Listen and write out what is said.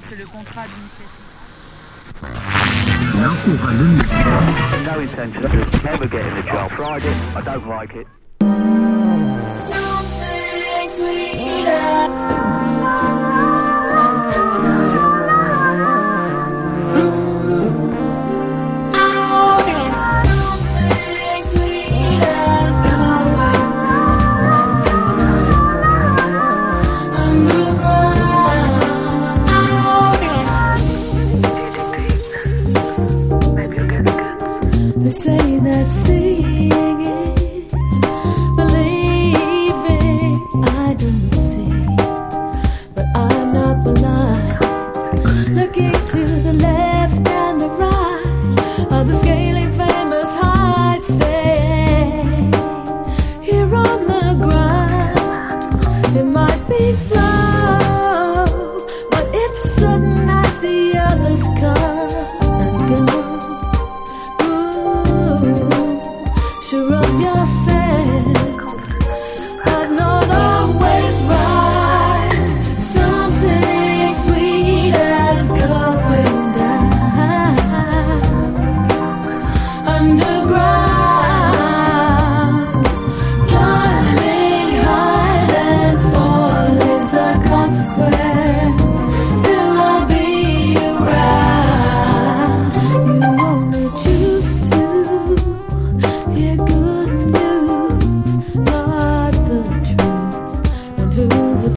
c'est le contrat d'initiation. No intention of ever getting a job. Friday, I don't like it. Something sweeter.